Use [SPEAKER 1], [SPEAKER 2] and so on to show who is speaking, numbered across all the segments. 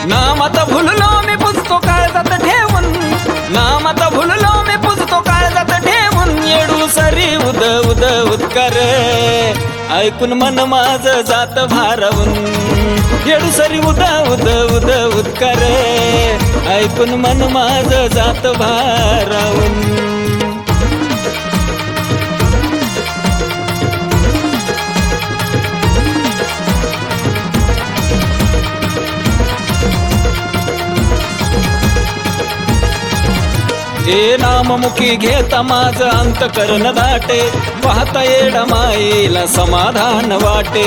[SPEAKER 1] नामात भुललो मी पुजतो काळजात ठेवून, नामात भुललो मी पुजतो काळजात ठेवून, येडू सरी उद उद उद्कर ऐकून मन माझं जात भारावून, येडू सरी उद उद उद उद्कर ऐकून मन माझं जात भारावून. हे नाममुखी घेता माझं अंतकरण दाटे, पाहता येडा माईला समाधान वाटे.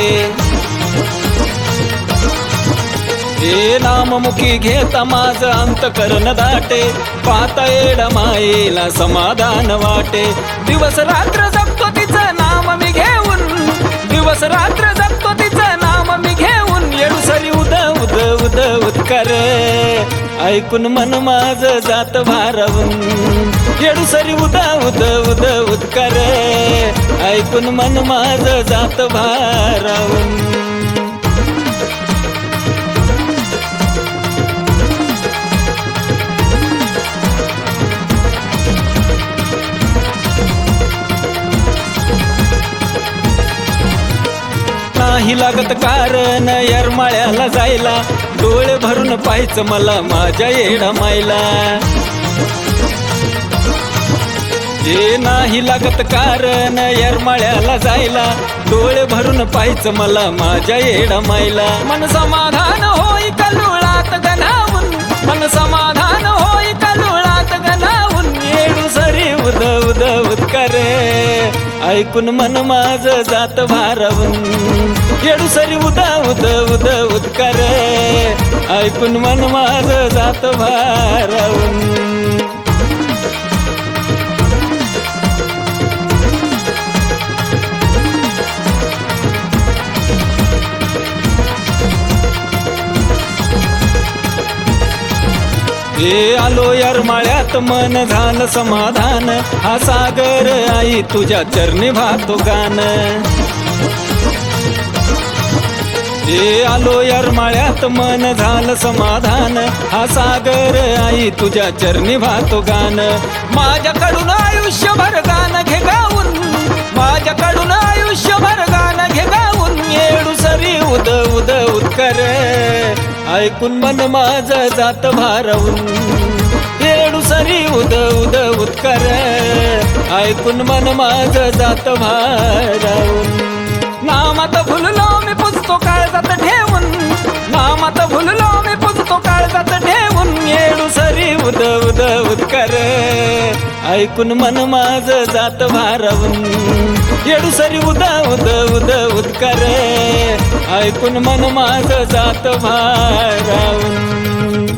[SPEAKER 1] हे नाममुखी घेता माझं अंतकरण दाटे, पाहता येडा माईला समाधान वाटे. दिवस रात्र जगतो तिचं नाम मी घेऊन, दिवस रात्र जगतो तिचं नाम मी घेऊन, येडू सरी उद उद उद उद्कर ऐकून मन माझं जात भारावून, येडू सरी उद उद उद उद्कर ऐकून मन माझं जात भारावून. नाही लागत कारण येरमाळ्याला जायला, डोळे भरून पाहायचं मला माझ्या येडा माईला. जे नाही लागत कारण येरमाळ्याला जायला, डोळे भरून पाहायचं मला माझ्या येडा माईला. मन समाधान होई कल्लोळात गणावून, मन समाधान होई कल्लोळात गणावून, येडू सरी उद उद उद्कर ऐकून मन माझं जात भारावून, येडू सरी उद उद उद उद्कर ऐकून मन माझं जात भारावून. हे आलो येरमाळ्यात मन झालं समाधान, हा सागर आई तुझ्या चरणी भातो गान. हे आलो येरमाळ्यात मन झालं समाधान, हा सागर आई तुझ्या चरणी भातो गान. माझ्याकडून आयुष्यभर गाणं घे गाऊन, माझ्याकडून आयुष्यभर गाणं घे गाऊन, येडू सरी उद उद उद्कर ऐकून मन माझं जात भारावून, येडू सरी उद उद उद्कर ऐकून मन माझं जात भारावून. नामात भुललो मी पुजतो काळजात ठेवून, नामात भुललो मी पुजतो काळजात ठेवून, येडू सरी उद उद उद्कर ऐकून मन माझं जात भारावून, येडू सरी उद उद उद उद्कर ऐकून मन माझं जात भारावून.